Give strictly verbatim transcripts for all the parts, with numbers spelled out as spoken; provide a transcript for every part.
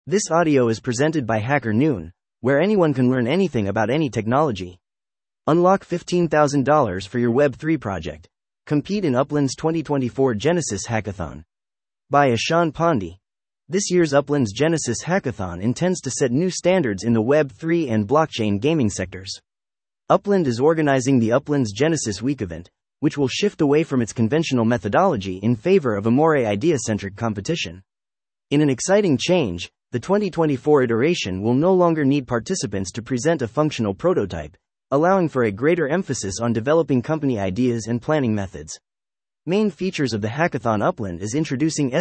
This audio is presented by Hacker Noon, where anyone can learn anything about any technology. Unlock fifteen thousand dollars for your Web three project. Compete in Upland's twenty twenty-four Genesis Hackathon. By Ashan Pandey. This year's Upland's Genesis Hackathon intends to set new standards in the Web three and blockchain gaming sectors. Upland is organizing the Upland's Genesis Week event, which will shift away from its conventional methodology in favor of a more idea-centric competition. In an exciting change, the twenty twenty-four iteration will no longer need participants to present a functional prototype, allowing for a greater emphasis on developing company ideas and planning methods. Main features of the Hackathon Upland is introducing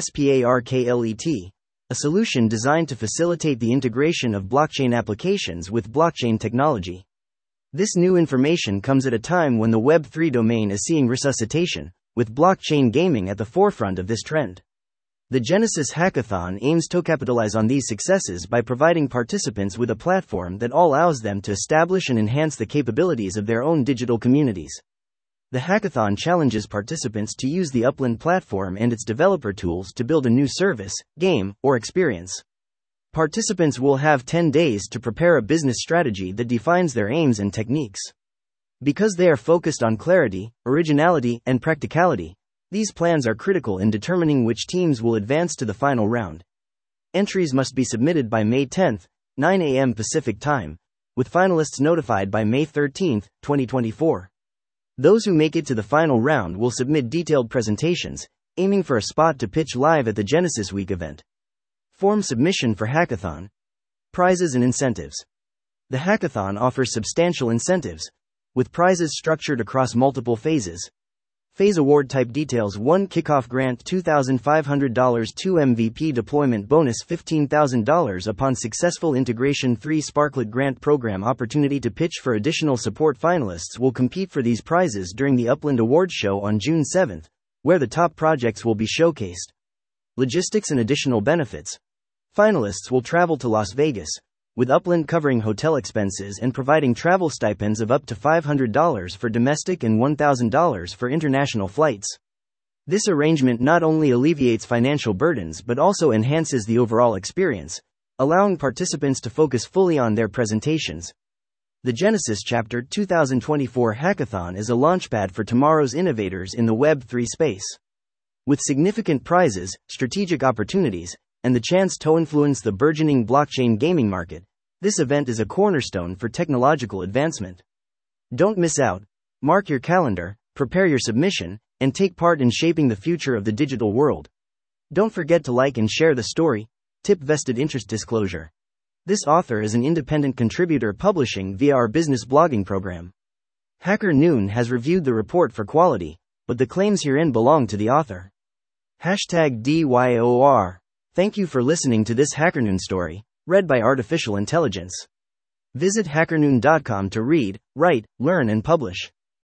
SPARKLET, a solution designed to facilitate the integration of blockchain applications with blockchain technology. This new information comes at a time when the Web three domain is seeing resuscitation, with blockchain gaming at the forefront of this trend. The Genesis Hackathon aims to capitalize on these successes by providing participants with a platform that allows them to establish and enhance the capabilities of their own digital communities. The hackathon challenges participants to use the Upland platform and its developer tools to build a new service, game, or experience. Participants will have ten days to prepare a business strategy that defines their aims and techniques. Because they are focused on clarity, originality, and practicality, these plans are critical in determining which teams will advance to the final round. Entries must be submitted by May tenth, nine a m Pacific Time, with finalists notified by May thirteenth, twenty twenty-four. Those who make it to the final round will submit detailed presentations, aiming for a spot to pitch live at the Genesis Week event. Form submission for Hackathon. Prizes and incentives. The Hackathon offers substantial incentives, with prizes structured across multiple phases. Phase award type details: one Kickoff Grant two thousand five hundred dollars, two M V P Deployment Bonus fifteen thousand dollars upon successful integration, three Sparklet Grant Program Opportunity to pitch for additional support. Finalists will compete for these prizes during the Upland Awards show on June seventh, where the top projects will be showcased. Logistics and additional benefits. Finalists will travel to Las Vegas, with Upland covering hotel expenses and providing travel stipends of up to five hundred dollars for domestic and one thousand dollars for international flights. This arrangement not only alleviates financial burdens but also enhances the overall experience, allowing participants to focus fully on their presentations. The Genesis Chapter twenty twenty-four Hackathon is a launchpad for tomorrow's innovators in the Web three space. With significant prizes, strategic opportunities, and the chance to influence the burgeoning blockchain gaming market, this event is a cornerstone for technological advancement. Don't miss out. Mark your calendar, prepare your submission, and take part in shaping the future of the digital world. Don't forget to like and share the story. Tip: vested interest disclosure. This author is an independent contributor publishing via our business blogging program. Hacker Noon has reviewed the report for quality, but the claims herein belong to the author. Hashtag D Y O R. Thank you for listening to this HackerNoon story, read by Artificial Intelligence. Visit hacker noon dot com to read, write, learn, and publish.